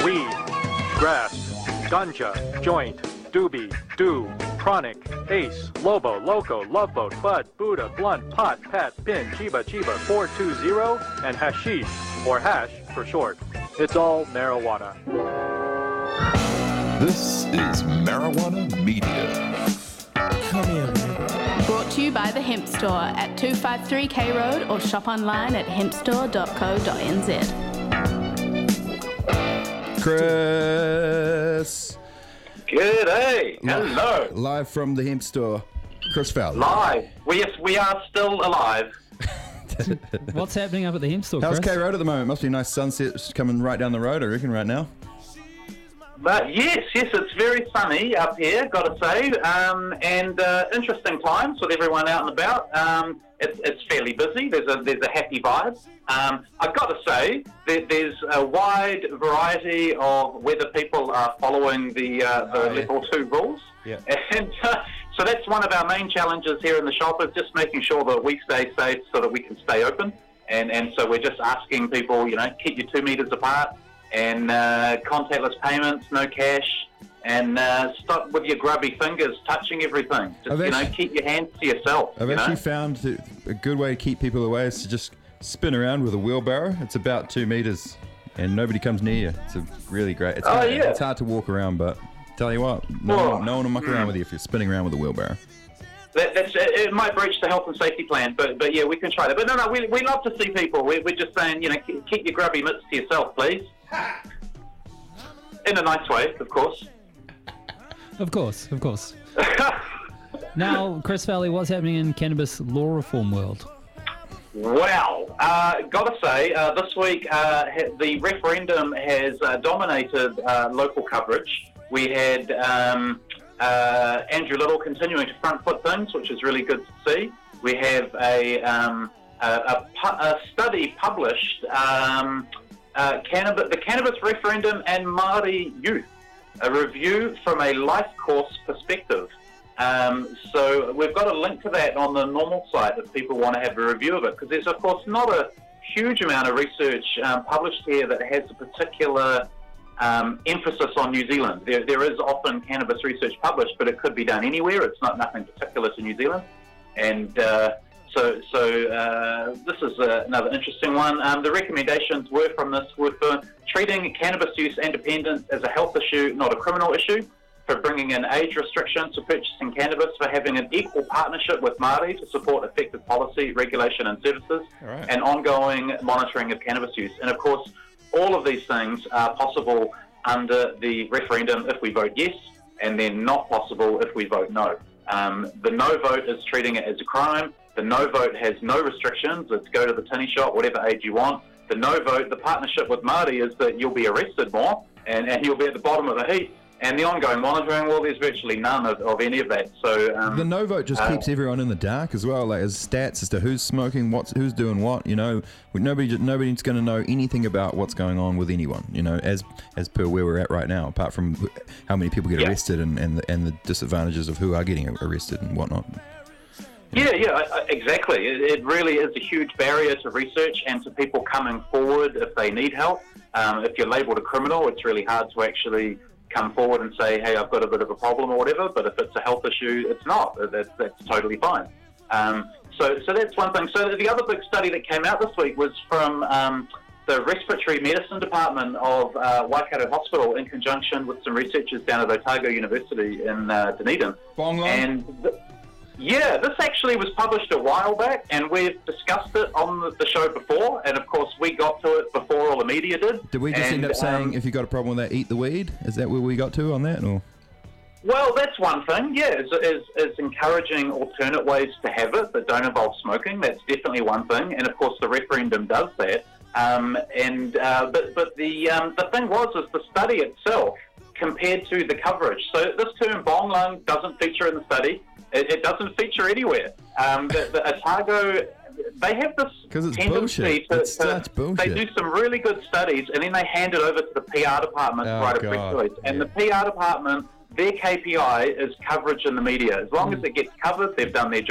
weed, grass, ganja, joint, doobie, do, chronic, ace, lobo, loco, love boat, bud, Buddha, blunt, pot, pat, pin, chiba, 420, and hashish, or hash for short. It's all marijuana. This is Marijuana Media. Come here, man. Brought to you by The Hemp Store at 253 K Road or shop online at hempstore.co.nz. Chris. G'day. Hello. Live from The Hemp Store. Chris Fowler. Live. Yes, we are still alive. What's happening up at the Hemp Store, How's Chris? K Road at the moment? Must be a nice sunset coming right down the road, I reckon, right now. But yes, it's very sunny up here, got to say, and interesting times with everyone out and about. It's fairly busy. There's a happy vibe. I've got to say there's a wide variety of whether people are following the level 2 rules. Yeah. And so that's one of our main challenges here in the shop, is just making sure that we stay safe so that we can stay open. And so we're just asking people, keep your 2 meters apart, and contactless payments, no cash, and stop with your grubby fingers touching everything. Just, keep your hands to yourself. I've actually found that a good way to keep people away is to just spin around with a wheelbarrow. It's about 2 meters, and nobody comes near you. It's really great. It's It's hard to walk around, but tell you what, no one will muck around with you if you're spinning around with a wheelbarrow. It might breach the health and safety plan, but yeah, we can try that. But no, we love to see people. We're just saying, keep your grubby mitts to yourself, please. In a nice way, of course. Of course. Now, Chris Valley, what's happening in cannabis law reform world? Well, gotta say, this week the referendum has dominated local coverage. We had Andrew Little continuing to front foot things, which is really good to see. We have a study published, the cannabis referendum and Māori youth, a review from a life course perspective. So we've got a link to that on the normal site if people want to have a review of it, because there's, of course, not a huge amount of research published here that has a particular emphasis on New Zealand. There is often cannabis research published, but it could be done anywhere. It's nothing particular to New Zealand. And so this is another interesting one. The recommendations were for treating cannabis use and dependence as a health issue, not a criminal issue, for bringing in age restrictions for purchasing cannabis, for having an equal partnership with Māori to support effective policy, regulation and services, and ongoing monitoring of cannabis use. And of course, all of these things are possible under the referendum if we vote yes, and then not possible if we vote no. The no vote is treating it as a crime. The no vote has no restrictions. It's go to the tinny shop, whatever age you want. The no vote, the partnership with Māori, is that you'll be arrested more and you'll be at the bottom of the heap. And the ongoing monitoring, well, there's virtually none of any of that. So the no vote just keeps everyone in the dark as well, like as stats as to who's smoking, who's doing what. Nobody's going to know anything about what's going on with anyone. As per where we're at right now, apart from how many people get arrested and the disadvantages of who are getting arrested and whatnot. Yeah, exactly. It really is a huge barrier to research and to people coming forward if they need help. If you're labelled a criminal, it's really hard to actually come forward and say, hey, I've got a bit of a problem or whatever, but if it's a health issue, it's not. That's totally fine. So that's one thing. So the other big study that came out this week was from the Respiratory Medicine Department of Waikato Hospital in conjunction with some researchers down at Otago University in Dunedin. This actually was published a while back, and we've discussed it on the show before, and of course we got to it before all the media did. Did we just end up saying, if you got a problem with that, eat the weed? Is that where we got to on that? Or? Well, that's one thing, is encouraging alternate ways to have it that don't involve smoking. That's definitely one thing, and of course the referendum does that. But the thing is the study itself compared to the coverage. So this term bong lung doesn't feature in the study. It doesn't feature anywhere. The Otago, they have this tendency to they do some really good studies, and then they hand it over to the PR department to write a press release. And the PR department, their KPI is coverage in the media. As long as it gets covered, they've done their job.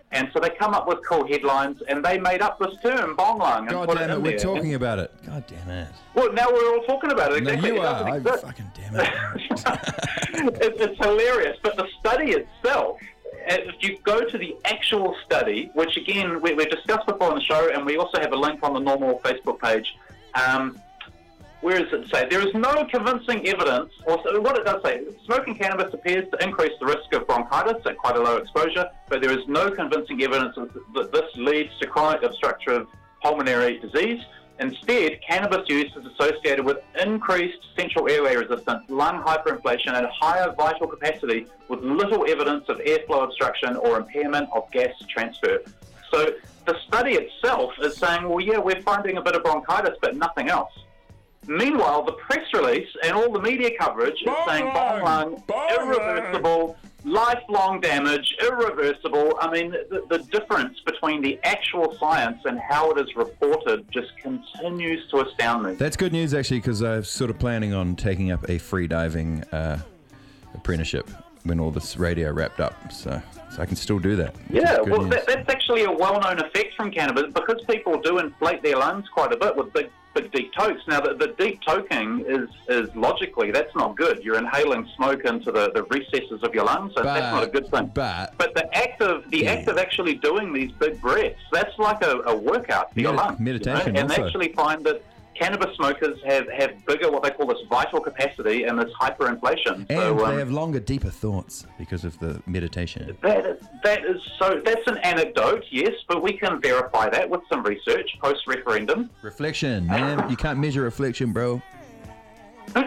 And so they come up with cool headlines, and they made up this term, bong lung. And God put damn it it, in we're there. talking about it. God damn it. Well, now we're all talking about it. No, Exactly. you It are. doesn't I exist. fucking damn it. It's hilarious, but the study itself, if you go to the actual study, which again we've discussed before on the show, and we also have a link on the normal Facebook page, where does it say? There is no convincing evidence, or so what it does say, smoking cannabis appears to increase the risk of bronchitis at quite a low exposure, but there is no convincing evidence that this leads to chronic obstructive pulmonary disease. Instead, cannabis use is associated with increased central airway resistance, lung hyperinflation, and higher vital capacity with little evidence of airflow obstruction or impairment of gas transfer. So the study itself is saying, well, yeah, we're finding a bit of bronchitis, but nothing else. Meanwhile, the press release and all the media coverage is saying bong lung, irreversible, lifelong damage, irreversible. I mean, the difference between the actual science and how it is reported just continues to astound me. That's good news, actually, because I'm sort of planning on taking up a free diving apprenticeship when all this radio wrapped up. So I can still do that. Yeah, well, that's actually a well-known effect from cannabis because people do inflate their lungs quite a bit with big deep tokes. Now, the deep toking is logically, that's not good. You're inhaling smoke into the recesses of your lungs, so that's not a good thing. But the act of actually doing these big breaths, that's like a workout for your lungs. Meditation, and also. they actually find that cannabis smokers have bigger, what they call this vital capacity and this hyperinflation. And they have longer, deeper thoughts because of the meditation. That's an anecdote, yes, but we can verify that with some research post-referendum. Reflection, man. You can't measure reflection, bro. No,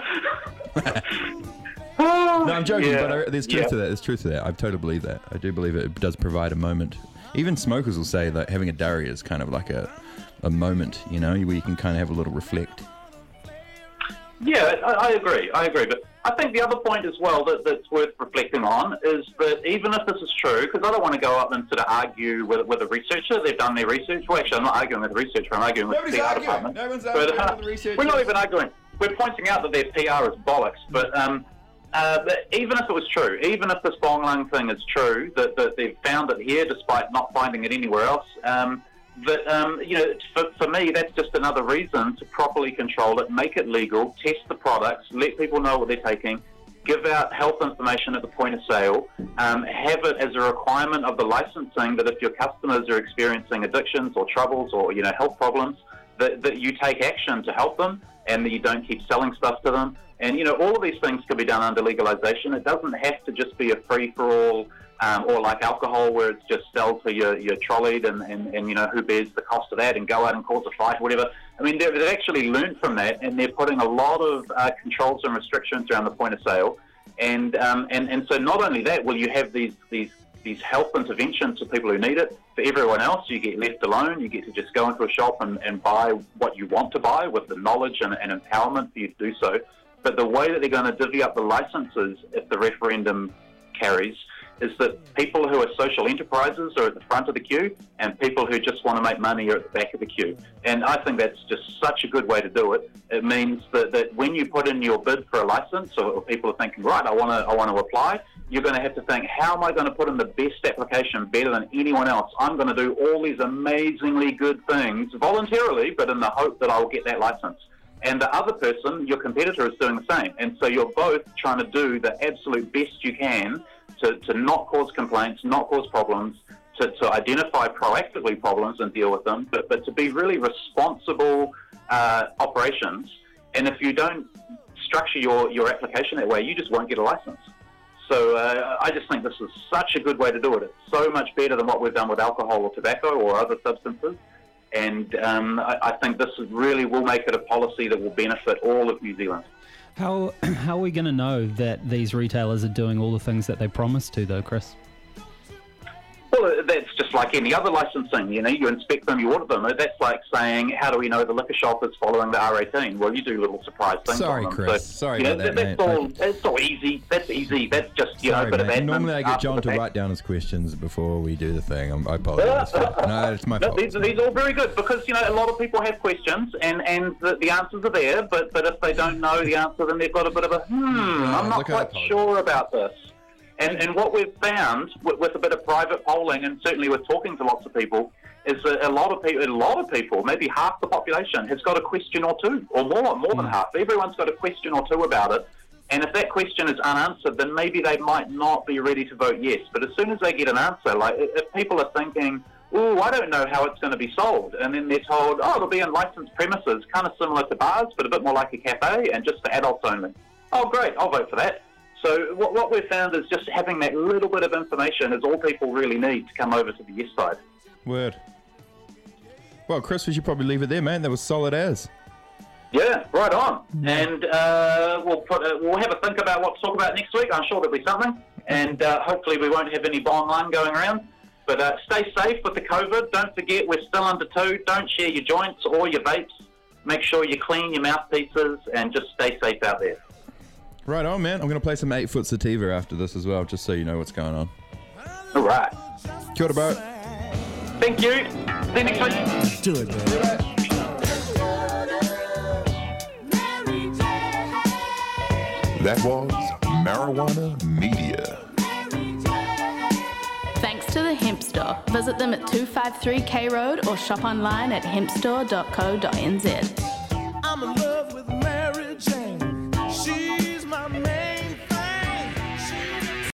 I'm joking, but there's truth to that. There's truth to that. I totally believe that. I do believe it does provide a moment. Even smokers will say that having a durry is kind of like a moment, you know, where you can kind of have a little reflect. Yeah, I agree. But I think the other point as well that's worth reflecting on is that even if this is true, because I don't want to go up and sort of argue with a researcher, they've done their research. Well, actually, I'm not arguing with the researcher, I'm arguing with the PR department. No one's arguing with the researchers. We're not even arguing. We're pointing out that their PR is bollocks. But even if it was true, even if this bong lung thing is true, that they've found it here despite not finding it anywhere else, for me, that's just another reason to properly control it, make it legal, test the products, let people know what they're taking, give out health information at the point of sale, have it as a requirement of the licensing that if your customers are experiencing addictions or troubles or, health problems, that you take action to help them and that you don't keep selling stuff to them. And, all of these things can be done under legalization. It doesn't have to just be a free-for-all or like alcohol where it's just sell to your trolleyed and who bears the cost of that and go out and cause a fight or whatever. I mean, they've actually learned from that and they're putting a lot of controls and restrictions around the point of sale. And so not only that, will you have these health interventions for people who need it. For everyone else, you get left alone. You get to just go into a shop and buy what you want to buy with the knowledge and empowerment for you to do so. But the way that they're going to divvy up the licenses if the referendum carries is that people who are social enterprises are at the front of the queue and people who just want to make money are at the back of the queue. And I think that's just such a good way to do it. It means that when you put in your bid for a license or people are thinking, right, I want to apply, you're going to have to think, how am I going to put in the best application better than anyone else? I'm going to do all these amazingly good things voluntarily, but in the hope that I'll get that license. And the other person, your competitor, is doing the same. And so you're both trying to do the absolute best you can to not cause complaints, not cause problems, to identify proactively problems and deal with them, but to be really responsible operations. And if you don't structure your application that way, you just won't get a license. So I just think this is such a good way to do it. It's so much better than what we've done with alcohol or tobacco or other substances. And I think this really will make it a policy that will benefit all of New Zealand. How are we going to know that these retailers are doing all the things that they promised to, though, Chris? Well, that's just like any other licensing. You inspect them, you audit them. That's like saying, how do we know the liquor shop is following the R18? Well, you do little surprise things. Sorry, on them. Chris. So, Sorry about that, mate. It's all easy. That's easy. That's just, Sorry, a bit of admin. Normally I get after John the to fact. write down his questions before we do the thing. I apologize. No, it's my fault. These are all very good because, a lot of people have questions and the answers are there, but if they don't know the answer, then they've got a bit of a, I'm not look, I quite apologize. sure about this. And what we've found with a bit of private polling, and certainly with talking to lots of people, is that a lot of people, maybe half the population, has got a question or two, or more than half. Everyone's got a question or two about it. And if that question is unanswered, then maybe they might not be ready to vote yes. But as soon as they get an answer, like if people are thinking, oh, I don't know how it's going to be sold, and then they're told, oh, it'll be in licensed premises, kind of similar to bars, but a bit more like a cafe, and just for adults only. Oh, great, I'll vote for that. So what we've found is just having that little bit of information is all people really need to come over to the yes side. Word. Well, Chris, we should probably leave it there, man. That was solid as. Yeah, right on. And we'll have a think about what to talk about next week. I'm sure there'll be something. And hopefully we won't have any bomb line going around. But stay safe with the COVID. Don't forget, we're still under 2. Don't share your joints or your vapes. Make sure you clean your mouthpieces and just stay safe out there. Right on, man. I'm going to play some 8-foot sativa after this as well, just so you know what's going on. All right. Kia ora, bro. Thank you. See you next week. Do it, baby. That was Marijuana Media. Thanks to the Hemp Store. Visit them at 253 K Road or shop online at hempstore.co.nz.